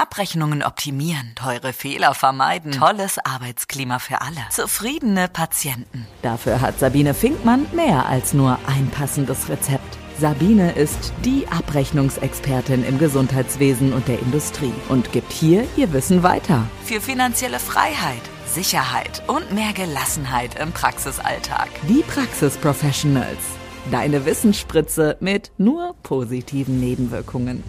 Abrechnungen optimieren, teure Fehler vermeiden, tolles Arbeitsklima für alle, zufriedene Patienten. Dafür hat Sabine Finkmann mehr als nur ein passendes Rezept. Sabine ist die Abrechnungsexpertin im Gesundheitswesen und der Industrie und gibt hier ihr Wissen weiter. Für finanzielle Freiheit, Sicherheit und mehr Gelassenheit im Praxisalltag. Die Praxis-Professionals. Deine Wissensspritze mit nur positiven Nebenwirkungen.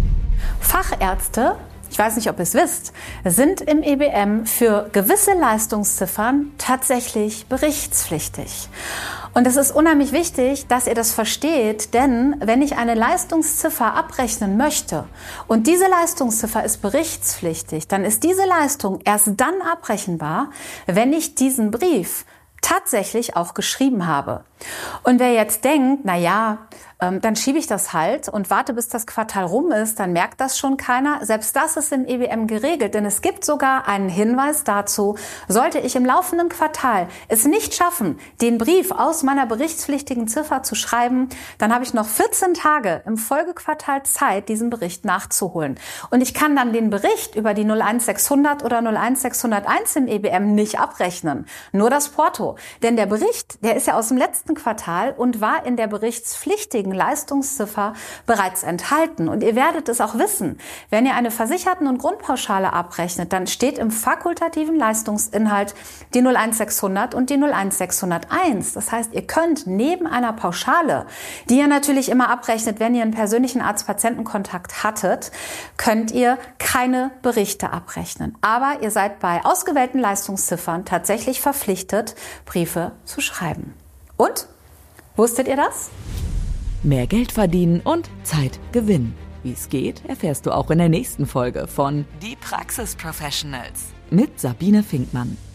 Fachärzte, ich weiß nicht, ob ihr es wisst, sind im EBM für gewisse Leistungsziffern tatsächlich berichtspflichtig. Und es ist unheimlich wichtig, dass ihr das versteht, denn wenn ich eine Leistungsziffer abrechnen möchte und diese Leistungsziffer ist berichtspflichtig, dann ist diese Leistung erst dann abrechenbar, wenn ich diesen Brief tatsächlich auch geschrieben habe. Und wer jetzt denkt, dann schiebe ich das halt und warte, bis das Quartal rum ist, dann merkt das schon keiner. Selbst das ist im EBM geregelt, denn es gibt sogar einen Hinweis dazu, sollte ich im laufenden Quartal es nicht schaffen, den Brief aus meiner berichtspflichtigen Ziffer zu schreiben, dann habe ich noch 14 Tage im Folgequartal Zeit, diesen Bericht nachzuholen. Und ich kann dann den Bericht über die 01600 oder 01601 im EBM nicht abrechnen, nur das Porto. Denn der Bericht, der ist ja aus dem letzten Quartal und war in der berichtspflichtigen Leistungsziffer bereits enthalten. Und ihr werdet es auch wissen, wenn ihr eine Versicherten- und Grundpauschale abrechnet, dann steht im fakultativen Leistungsinhalt die 01600 und die 01601. Das heißt, ihr könnt neben einer Pauschale, die ihr natürlich immer abrechnet, wenn ihr einen persönlichen Arzt-Patienten-Kontakt hattet, könnt ihr keine Berichte abrechnen. Aber ihr seid bei ausgewählten Leistungsziffern tatsächlich verpflichtet, Briefe zu schreiben. Und? Wusstet ihr das? Mehr Geld verdienen und Zeit gewinnen. Wie es geht, erfährst du auch in der nächsten Folge von Die Praxis-Professionals mit Sabine Finkmann.